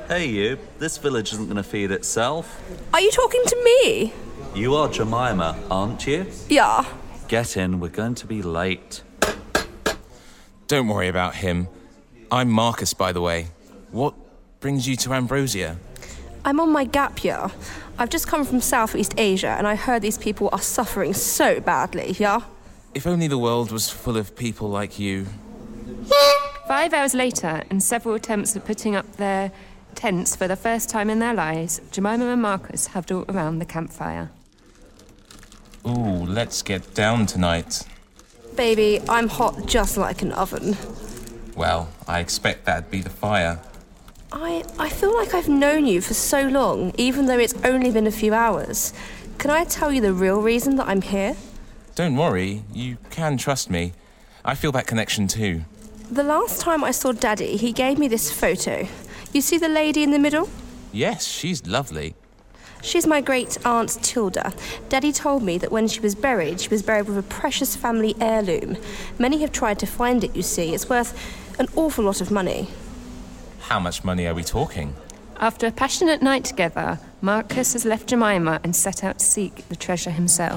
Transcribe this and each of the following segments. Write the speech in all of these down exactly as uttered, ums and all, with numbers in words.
Hey you, this village isn't going to feed itself. Are you talking to me? You are Jemima, aren't you? Yeah. Get in, we're going to be late. Don't worry about him. I'm Marcus, by the way. What brings you to Ambrosia? I'm on my gap year. I've just come from Southeast Asia and I heard these people are suffering so badly, yeah? If only the world was full of people like you. Five hours later, and several attempts at putting up their tents for the first time in their lives, Jemima and Marcus huddle around the campfire. Ooh, let's get down tonight. Baby, I'm hot just like an oven. Well, I expect that'd be the fire. I, I feel like I've known you for so long, even though it's only been a few hours. Can I tell you the real reason that I'm here? Don't worry, you can trust me. I feel that connection too. The last time I saw Daddy, he gave me this photo. You see the lady in the middle? Yes, she's lovely. She's my great-aunt Tilda. Daddy told me that when she was buried, she was buried with a precious family heirloom. Many have tried to find it, you see. It's worth an awful lot of money. How much money are we talking? After a passionate night together, Marcus has left Jemima and set out to seek the treasure himself.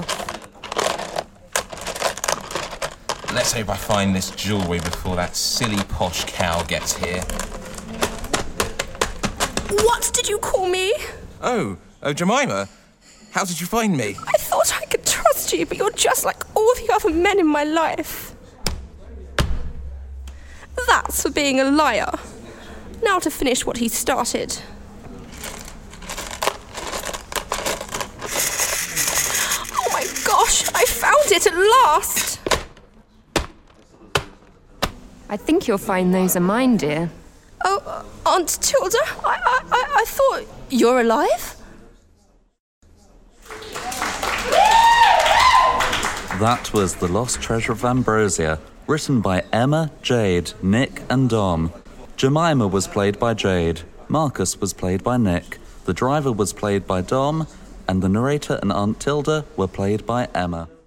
Let's hope I find this jewellery before that silly posh cow gets here. What did you call me? Oh, oh, Jemima. How did you find me? I thought I could trust you, but you're just like all the other men in my life. That's for being a liar. Now to finish what he started. Oh my gosh, I found it at last! I think you'll find those are mine, dear. Oh, uh, Aunt Tilda, I, I, I, I thought you're alive? That was The Lost Treasure of Ambrosia, written by Emma, Jade, Nick and Dom. Jemima was played by Jade, Marcus was played by Nick, the driver was played by Dom, and the narrator and Aunt Tilda were played by Emma.